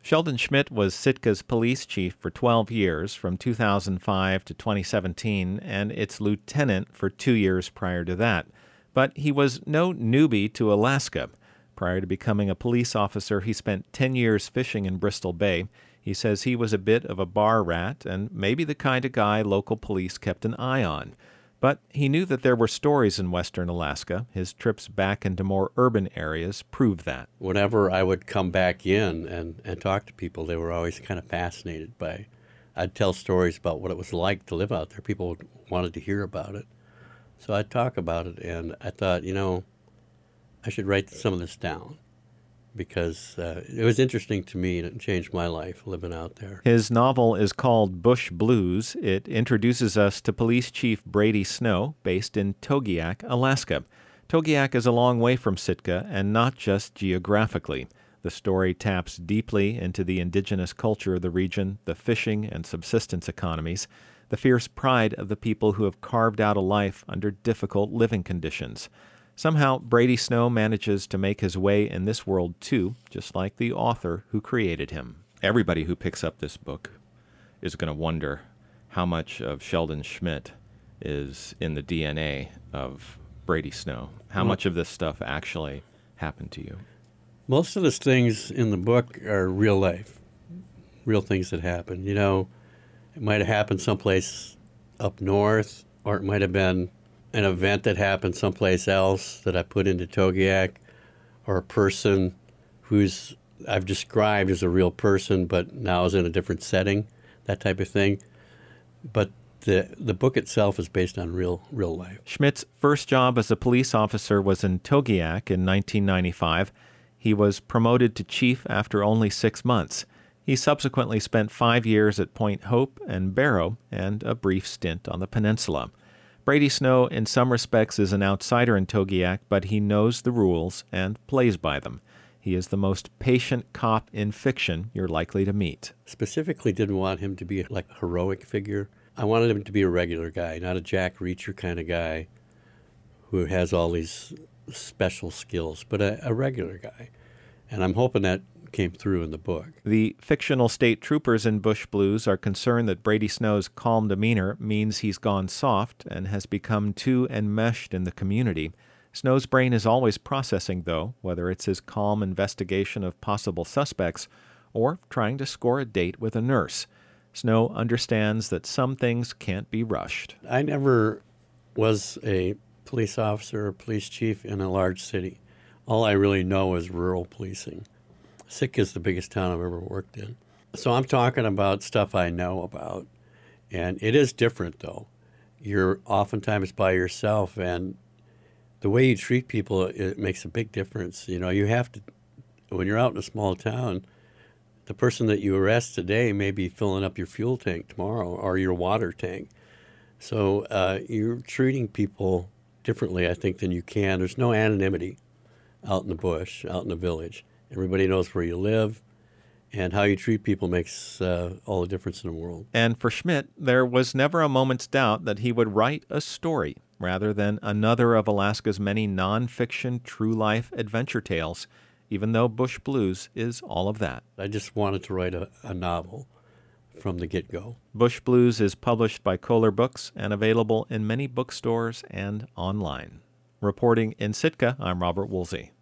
Sheldon Schmidt was Sitka's police chief for 12 years, from 2005 to 2017, and its lieutenant for 2 years prior to that. But he was no newbie to Alaska. Prior to becoming a police officer, he spent 10 years fishing in Bristol Bay. He says he was a bit of a bar rat and maybe the kind of guy local police kept an eye on. But he knew that there were stories in western Alaska. His trips back into more urban areas prove that. Whenever I would come back in and talk to people, they were always kind of fascinated by. I'd tell stories about what it was like to live out there. People wanted to hear about it. So I'd talk about it, and I thought, I should write some of this down, because it was interesting to me, and it changed my life living out there. His novel is called Bush Blues. It introduces us to Police Chief Brady Snow, based in Togiak, Alaska. Togiak is a long way from Sitka, and not just geographically. The story taps deeply into the indigenous culture of the region, the fishing and subsistence economies, the fierce pride of the people who have carved out a life under difficult living conditions. Somehow, Brady Snow manages to make his way in this world too, just like the author who created him. Everybody who picks up this book is going to wonder how much of Sheldon Schmidt is in the DNA of Brady Snow. How much of this stuff actually happened to you? Most of the things in the book are real life, real things that happened. It might have happened someplace up north, or it might have been an event that happened someplace else that I put into Togiak, or a person who's I've described as a real person but now is in a different setting, that type of thing. But the book itself is based on real life. Schmidt's first job as a police officer was in Togiak in 1995. He was promoted to chief after only 6 months. He subsequently spent 5 years at Point Hope and Barrow and a brief stint on the peninsula. Brady Snow, in some respects, is an outsider in Togiak, but he knows the rules and plays by them. He is the most patient cop in fiction you're likely to meet. Specifically didn't want him to be like a heroic figure. I wanted him to be a regular guy, not a Jack Reacher kind of guy who has all these special skills, but a regular guy. And I'm hoping that came through in the book. The fictional state troopers in Bush Blues are concerned that Brady Snow's calm demeanor means he's gone soft and has become too enmeshed in the community. Snow's brain is always processing, though, whether it's his calm investigation of possible suspects or trying to score a date with a nurse. Snow understands that some things can't be rushed. I never was a police officer or police chief in a large city. All I really know is rural policing. Sitka is the biggest town I've ever worked in. So I'm talking about stuff I know about. And it is different, though. You're oftentimes by yourself, and the way you treat people, it makes a big difference. You have to, when you're out in a small town, the person that you arrest today may be filling up your fuel tank tomorrow or your water tank. So you're treating people differently, I think, than you can. There's no anonymity out in the bush, out in the village. Everybody knows where you live, and how you treat people makes all the difference in the world. And for Schmidt, there was never a moment's doubt that he would write a story rather than another of Alaska's many nonfiction, true-life adventure tales, even though Bush Blues is all of that. I just wanted to write a novel from the get-go. Bush Blues is published by Kohler Books and available in many bookstores and online. Reporting in Sitka, I'm Robert Woolsey.